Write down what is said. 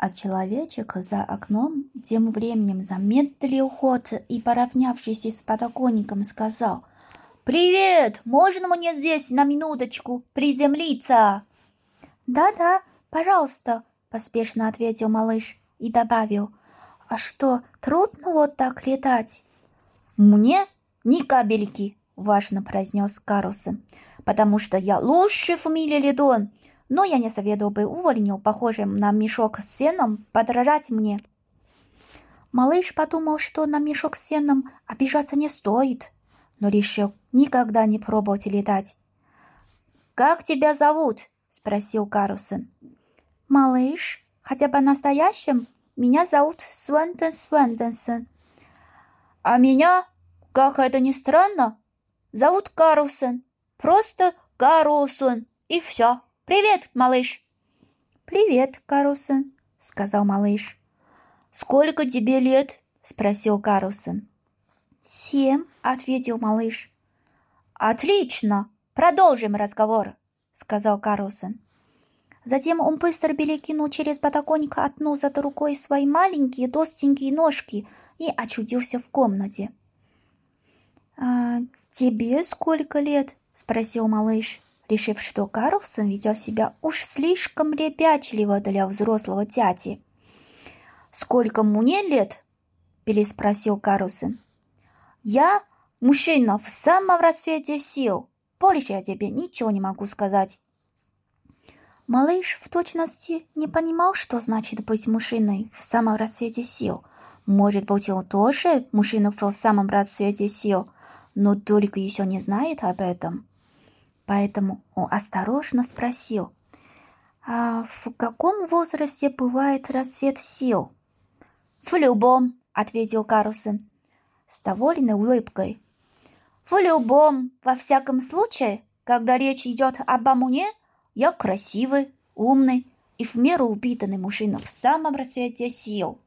А человечек за окном тем временем замедлил ход и, поравнявшись с подоконником, сказал: «Привет! Можно мне здесь на минуточку приземлиться?» «Да-да, пожалуйста», — поспешно ответил малыш и добавил: «А что, трудно вот так летать?» «Мне ни капельки», — важно произнес Карлсон, «потому что я лучший в мире летун. Но я не советовал бы увольню, похожим на мешок с сеном, подражать мне». Малыш подумал, что на мешок с сеном обижаться не стоит, но решил никогда не пробовать летать. «Как тебя зовут?» — спросил Карлсон. «Малыш, хотя бы настоящим, меня зовут Свентенсон». «А меня, как это ни странно, зовут Карлсон. Просто Карлсон, и все. Привет, малыш!» «Привет, Карлсон», — сказал малыш. «Сколько тебе лет?» — спросил Карлсон. «7», — ответил малыш. «Отлично! Продолжим разговор», — сказал Карлсон. Затем он быстро перекинул через подоконник одну за другой свои маленькие толстенькие ножки и очутился в комнате. «Тебе сколько лет?» — спросил малыш, решив, что Карлсон ведет себя уж слишком ребячливо для взрослого дяди. «Сколько мне лет?» — переспросил Карлсон. «Я мужчина в самом расцвете сил. Больше я тебе ничего не могу сказать». Малыш в точности не понимал, что значит быть мужчиной в самом расцвете сил. Может быть, он тоже мужчина в самом расцвете сил, но только еще не знает об этом. Поэтому он осторожно спросил: «А в каком возрасте бывает расцвет сил?» «В любом», — ответил Карлсон с довольной улыбкой. «В любом, во всяком случае, когда речь идет обо мне, я красивый, умный и в меру упитанный мужчина в самом расцвете сил».